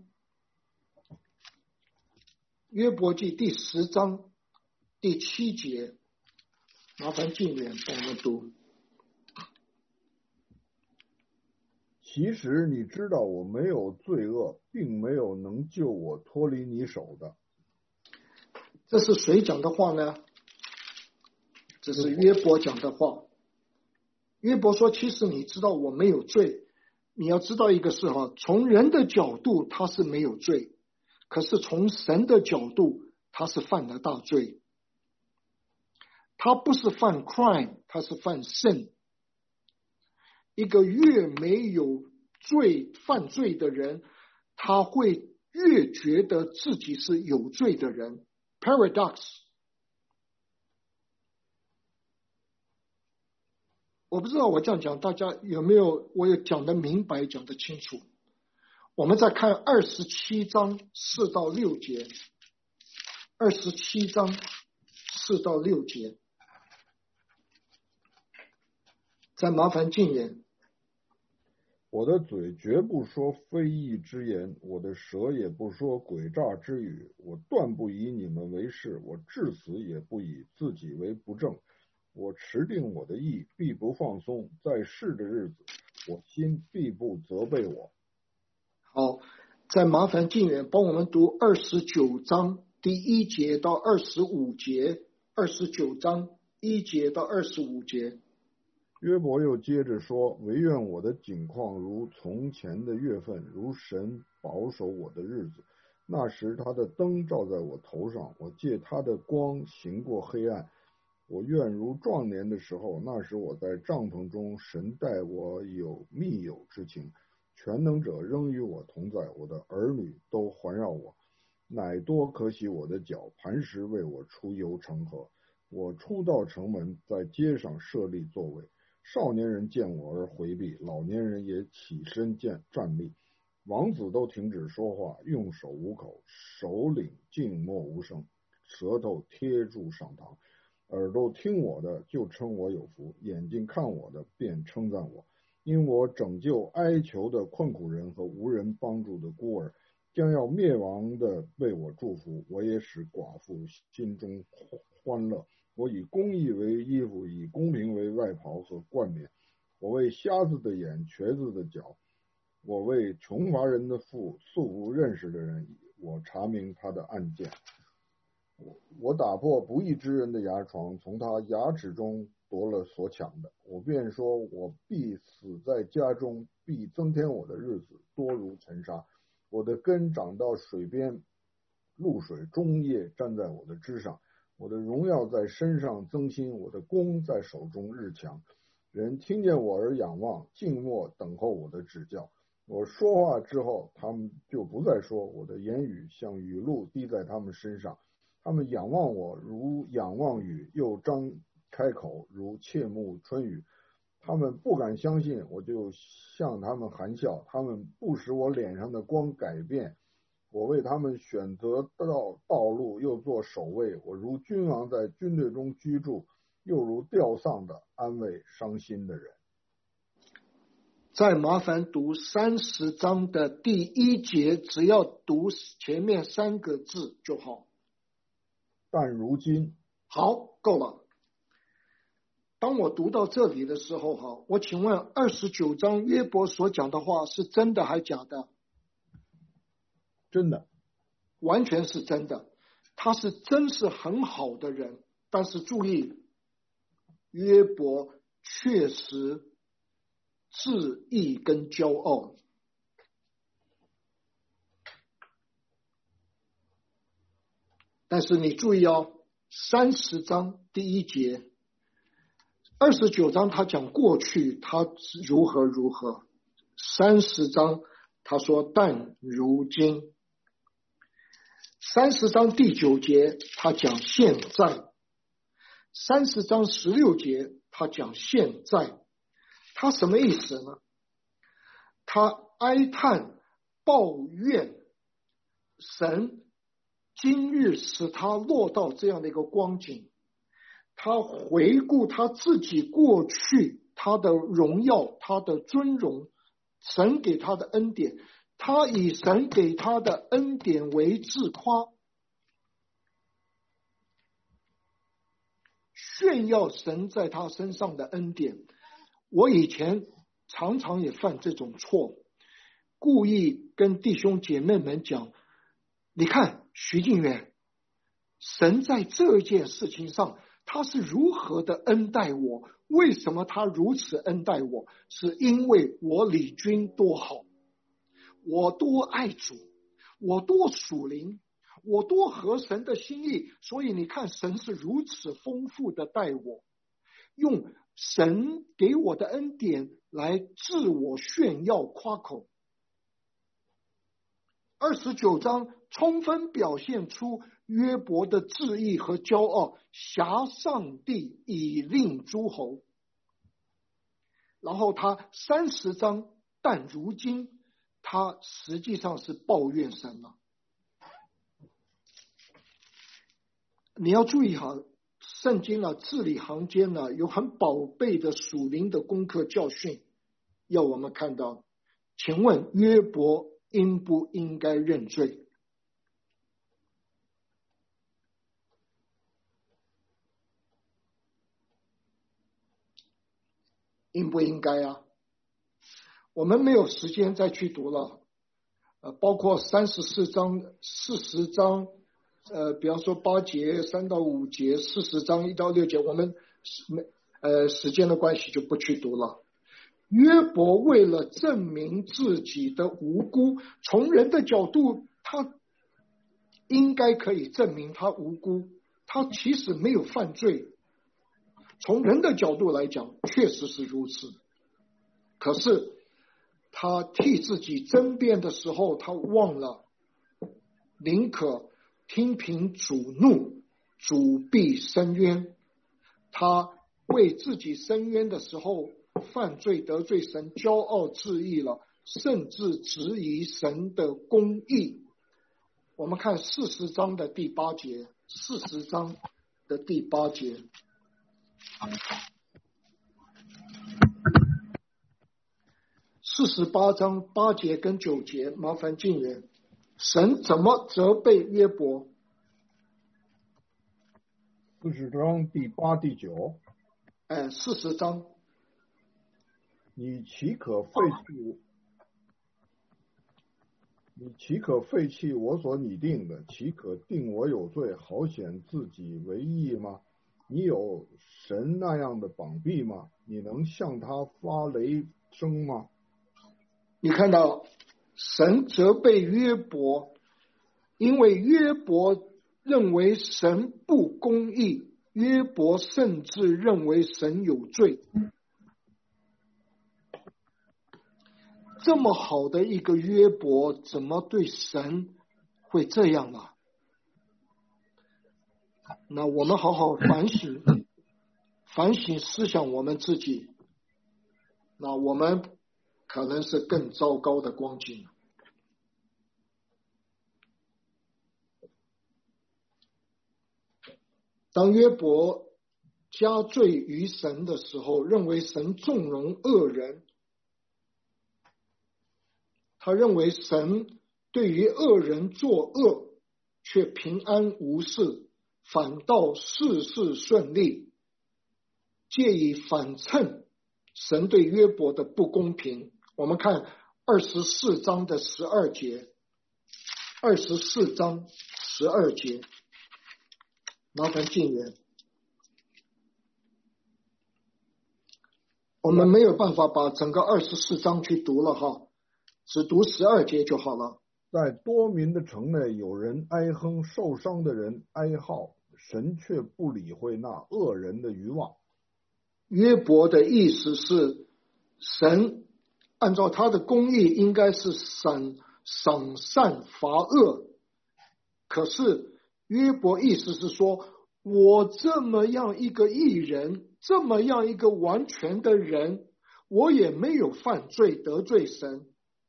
约伯记第十章第七节，麻烦静远帮我们读。 其实你知道我没有罪恶，并没有能救我脱离你手的。 这是谁讲的话呢？这是约伯讲的话。约伯说，其实你知道我没有罪。你要知道一个事哈，从人的角度他是没有罪，可是从神的角度他是犯了大罪。他不是犯 crime， 他是犯 sin。一个越没有罪犯罪的人，他会越觉得自己是有罪的人。 paradox。 我不知道我这样讲大家有没有我有讲得明白讲得清楚。我们再看二十七章四到六节，二十七章四到六节，再麻烦静言。 我的嘴绝不说非义之言，我的舌也不说诡诈之语。我断不以你们为是，我至死也不以自己为不正。我持定我的意，必不放松，在世的日子，我心必不责备我。 好，再麻烦静远帮我们读二十九章第一节到二十五节，二十九章一节到二十五节。 约伯又接着说，惟愿我的景况如从前的月份，如神保守我的日子。那时他的灯照在我头上，我借他的光行过黑暗。我愿如壮年的时候，那时我在帐篷中，神待我有密友之情。全能者仍与我同在，我的儿女都环绕我，乃多可喜我的脚，磐石为我出游成河。我出到城门，在街上设立座位。少年人见我而回避，老年人也起身见站立。王子都停止说话，用手捂口，首领静默无声，舌头贴住上膛。耳朵听我的就称我有福，眼睛看我的便称赞我。因我拯救哀求的困苦人和无人帮助的孤儿，将要灭亡的为我祝福。我也使寡妇心中欢乐。我以公义为衣服，以公平为外袍和冠冕。我为瞎子的眼，瘸子的脚。我为穷乏人的腹，素不认识的人，我查明他的案件。我打破不义之人的牙床，从他牙齿中夺了所抢的。我便说，我必死在家中，必增添我的日子，多如尘沙。我的根长到水边，露水终夜站在我的枝上。我的荣耀在身上增新，我的弓在手中日强。人听见我而仰望，静默等候我的指教。我说话之后，他们就不再说，我的言语像雨露滴在他们身上。他们仰望我如仰望雨，又张开口如切慕春雨。他们不敢相信，我就向他们含笑。他们不使我脸上的光改变。我为他们选择道道路，又做守卫。我如君王在军队中居住，又如吊丧的安慰伤心的人。 再麻烦读三十章的第一节，只要读前面三个字就好。 但如今， 好，够了。当我读到这里的时候，哈，我请问二十九章约伯所讲的话是真的还假的？ 真的， 完全是真的。他是真是很好的人，但是注意，约伯确实自义跟骄傲。但是你注意哦，三十章第一节，二十九章他讲过去他如何如何，三十章他说但如今，三十章第九节他讲现在，三十章十六节他讲现在，他什么意思呢？他哀叹抱怨神今日使他落到这样的一个光景，他回顾他自己过去他的荣耀，他的尊荣，神给他的恩典，他以神给他的恩典为自夸，炫耀神在他身上的恩典。我以前常常也犯这种错，故意跟弟兄姐妹们讲，你看徐静远，神在这件事情上他是如何的恩待我，为什么他如此恩待我？是因为我李军多好，我多爱主，我多属灵，我多合神的心意，所以你看神是如此丰富的待我，用神给我的恩典来自我炫耀夸口。二十九章充分表现出约伯的志意和骄傲，挟上帝以令诸侯。然后他三十章，但如今他实际上是抱怨神了。你要注意哈，圣经啊，字里行间呢、啊，有很宝贝的属灵的功课教训，要我们看到。请问约伯应不应该认罪？应不应该啊？我们没有时间再去读了，呃，包括三十四章、四十章，呃，比方说八节、三到五节、四十章一到六节，我们没呃时间的关系就不去读了。约伯为了证明自己的无辜，从人的角度，他应该可以证明他无辜，他其实没有犯罪。从人的角度来讲，确实是如此。可是他替自己争辩的时候，他忘了，宁可听凭主怒，主必伸冤。他为自己伸冤的时候，犯罪得罪神，骄傲自义了，甚至质疑神的公义。我们看四十章的第八节，四十章的第八节。四十八章八节跟九节，麻烦静言，神怎么责备约伯？ 四十章第八、第九。 哎，四十章， 你岂可废弃？你岂可废弃我所拟定的？岂可定我有罪，好显自己为义吗？你有神那样的膀臂吗？你能向他发雷声吗？ 你看到神责备约伯，因为约伯认为神不公义，约伯甚至认为神有罪。这么好的一个约伯，怎么对神会这样呢？那我们好好反省，反省思想我们自己，那我们可能是更糟糕的光景。当约伯加罪于神的时候，认为神纵容恶人，他认为神对于恶人作恶却平安无事，反倒事事顺利，借以反衬神对约伯的不公平。我们看二十四章的十二节，二十四章十二节，麻烦静言。我们没有办法把整个二十四章去读了哈，只读十二节就好了。 在多民的城内，有人哀哼，受伤的人哀号，神却不理会那恶人的愚妄。 约伯的意思是，神按照他的公义应该是赏赏善罚恶，可是约伯意思是说，我这么样一个义人， 这么样一个完全的人，我也没有犯罪得罪神。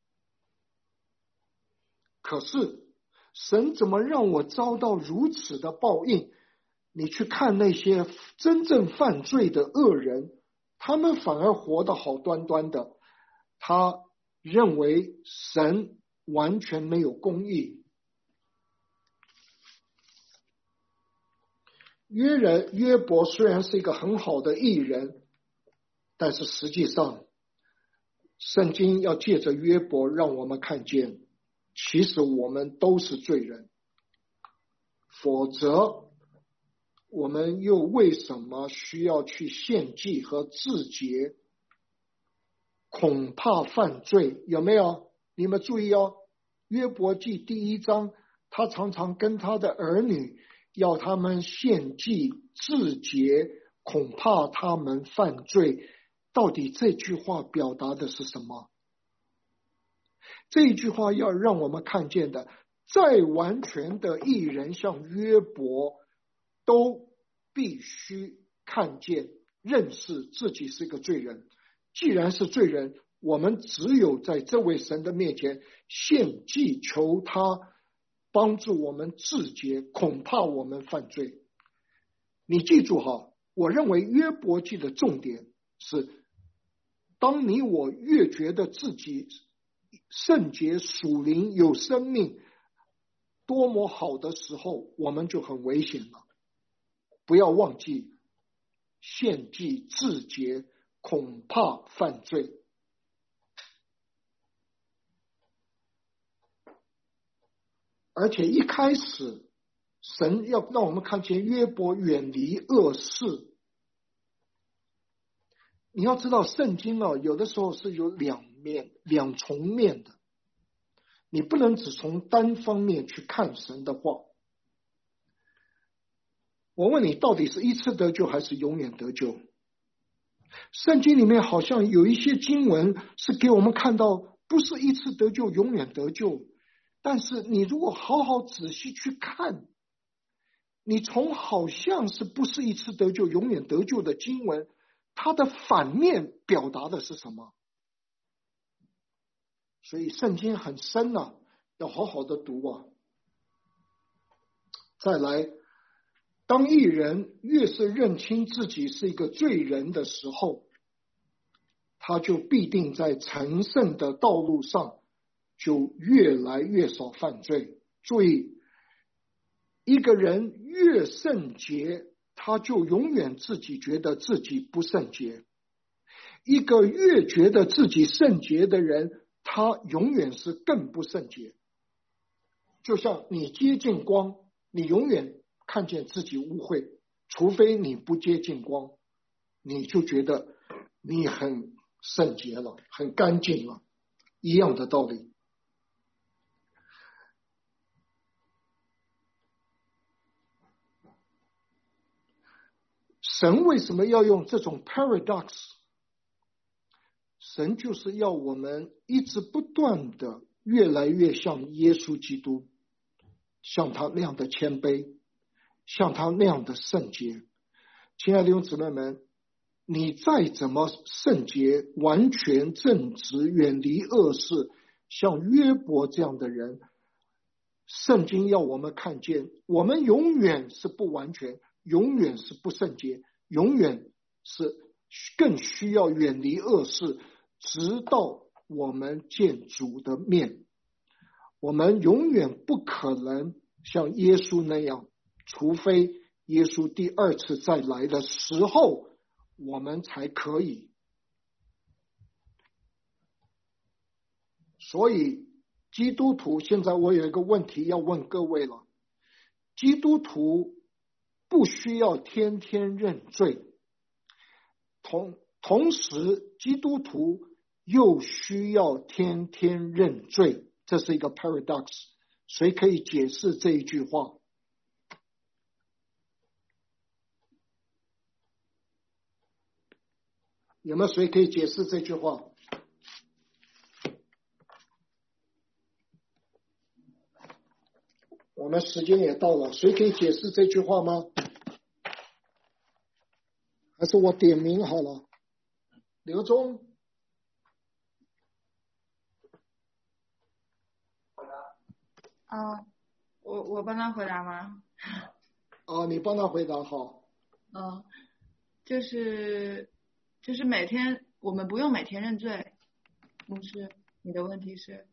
可是神怎么让我遭到如此的报应？你去看那些真正犯罪的恶人，他们反而活得好端端的。他认为神完全没有公义。约人约伯虽然是一个很好的义人，但是实际上圣经要借着约伯让我们看见，其实我们都是罪人，否则我们又为什么需要去献祭和自洁？恐怕犯罪，有没有？你们注意哦，约伯记第一章，他常常跟他的儿女要他们献祭自洁，恐怕他们犯罪。到底这句话表达的是什么？这一句话要让我们看见的，再完全的义人像约伯，都必须看见认识自己是个罪人。既然是罪人，我们只有在这位神的面前献祭，求他帮助我们自洁，恐怕我们犯罪。你记住哈，我认为约伯记的重点是，当你我越觉得自己圣洁属灵有生命多么好的时候，我们就很危险了。不要忘记献祭自洁，恐怕犯罪。而且一开始神要让我们看见约伯远离恶事。你要知道圣经啊，有的时候是有两面两重面的，你不能只从单方面去看神的话。我问你，到底是一次得救还是永远得救？圣经里面好像有一些经文是给我们看到不是一次得救永远得救，但是你如果好好仔细去看，你从好像是不是一次得救永远得救的经文，它的反面表达的是什么？所以圣经很深啊，要好好的读啊。再来，当义人越是认清自己是一个罪人的时候，他就必定在成圣的道路上就越来越少犯罪。注意，一个人越圣洁，他就永远自己觉得自己不圣洁。一个越觉得自己圣洁的人，他永远是更不圣洁。就像你接近光，你永远看见自己污秽，除非你不接近光，你就觉得你很圣洁了，很干净了，一样的道理。神为什么要用这种 paradox？ 神就是要我们一直不断的越来越像耶稣基督，像他那样的谦卑，像他那样的圣洁。亲爱的弟兄姊妹们，你再怎么圣洁，完全正直，远离恶事，像约伯这样的人，圣经要我们看见，我们永远是不完全，永远是不圣洁，永远是更需要远离恶事，直到我们见主的面。我们永远不可能像耶稣那样，除非耶稣第二次再来的时候，我们才可以。所以基督徒，现在我有一个问题要问各位了，基督徒不需要天天认罪，同同时基督徒又需要天天认罪，这是一个 paradox。 谁可以解释这一句话？有没有谁可以解释这句话？我们时间也到了，谁可以解释这句话吗？ 还是我点名好了？刘忠。 啊，我我帮他回答吗？ 哦，你帮他回答好。 嗯，就是就是每天我们不用每天认罪，牧师，你的问题是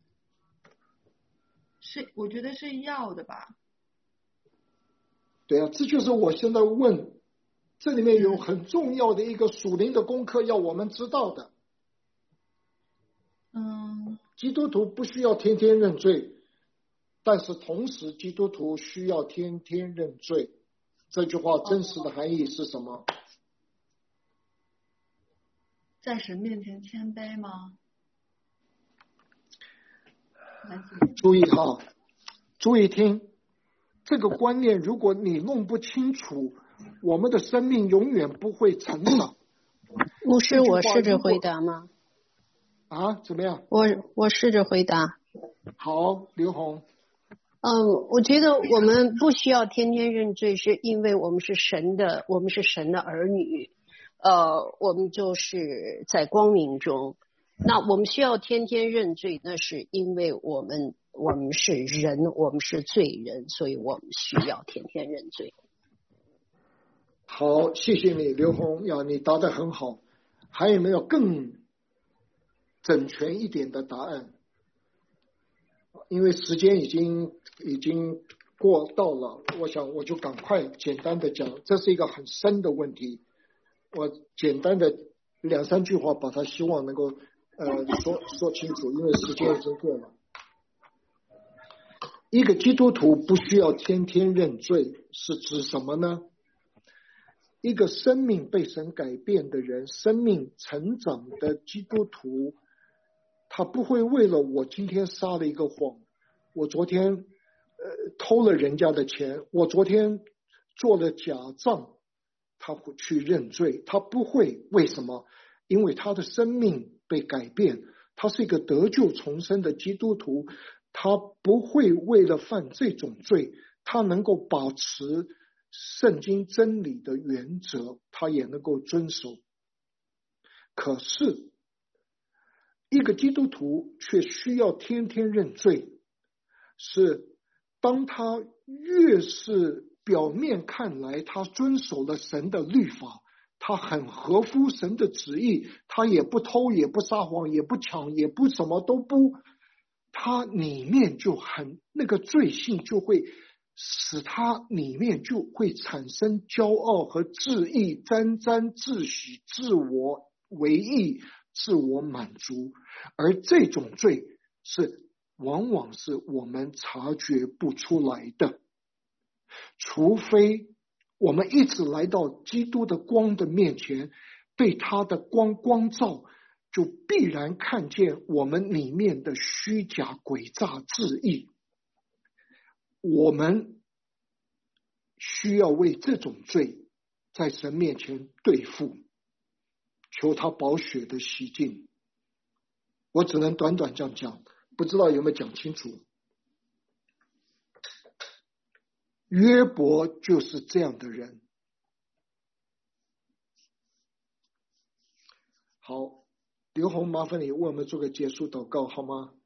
是我觉得是要的吧？ 对啊，这就是我现在问，这里面有很重要的一个属灵的功课要我们知道的。 嗯， 基督徒不需要天天认罪，但是同时基督徒需要天天认罪。这句话真实的含义是什么？ 在神面前谦卑吗？ 注意哈，注意听，这个观念如果你弄不清楚，我们的生命永远不会成长。 牧师，我试着回答吗？ 啊，怎么样？ 我我试着回答。 好，刘红。 嗯，我觉得我们不需要天天认罪，是因为我们是神的，我们是神的儿女，呃，我们就是在光明中。那我们需要天天认罪，那是因为我们我们是人，我们是罪人，所以我们需要天天认罪。 好，谢谢你，刘红呀，你答得很好。还有没有更整全一点的答案？因为时间已经已经过到了，我想我就赶快简单的讲，这是一个很深的问题，我简单的两三句话把它希望能够呃说说清楚，因为时间已经过了。一个基督徒不需要天天认罪，是指什么呢？一个生命被神改变的人，生命成长的基督徒，他不会为了我今天撒了一个谎，我昨天呃偷了人家的钱，我昨天做了假账，他会去认罪，他不会。为什么？因为他的生命被改变，他是一个得救重生的基督徒，他不会为了犯这种罪，他能够保持圣经真理的原则，他也能够遵守。可是一个基督徒却需要天天认罪，是当他越是表面看来他遵守了神的律法，他很合乎神的旨意，他也不偷也不撒谎也不抢也不什么都不，他里面就很那个罪性就会使他里面就会产生骄傲和自义，沾沾自喜，自我为义，自我满足。而这种罪是往往是我们察觉不出来的，除非我们一直来到基督的光的面前，被他的光光照，就必然看见我们里面的虚假诡诈自义。我们需要为这种罪在神面前对付，求他宝血的洗净。我只能短短这样讲，不知道有没有讲清楚。约伯就是这样的人。好，刘红，麻烦你为我们做个结束祷告好吗？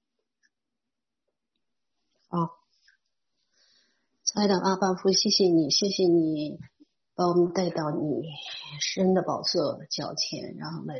好，亲爱的阿爸父，谢谢你，谢谢你把我们带到你神的宝座脚前，然后来